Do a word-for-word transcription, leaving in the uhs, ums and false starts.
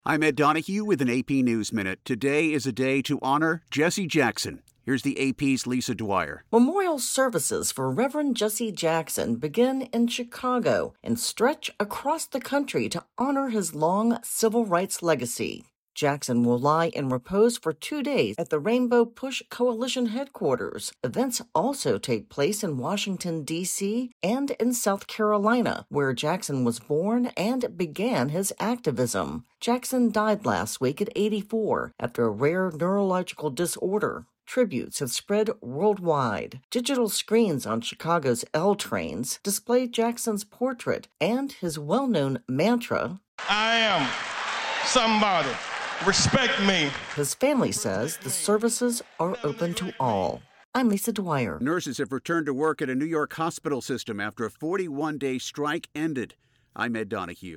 I'm Ed Donahue with an A P News Minute. Today is a day to honor Jesse Jackson. Here's the A P's Lisa Dwyer. Memorial services for Reverend Jesse Jackson begin in Chicago and stretch across the country to honor his long civil rights legacy. Jackson will lie in repose for two days at the Rainbow Push Coalition headquarters. Events also take place in Washington, D C and in South Carolina, where Jackson was born and began his activism. Jackson died last week at eighty-four after a rare neurological disorder. Tributes have spread worldwide. Digital screens on Chicago's L trains display Jackson's portrait and his well-known mantra, I am somebody. Respect me. His family says the services are open to all. I'm Lisa Dwyer. Nurses have returned to work at a New York hospital system after a forty-one day strike ended. I'm Ed Donahue.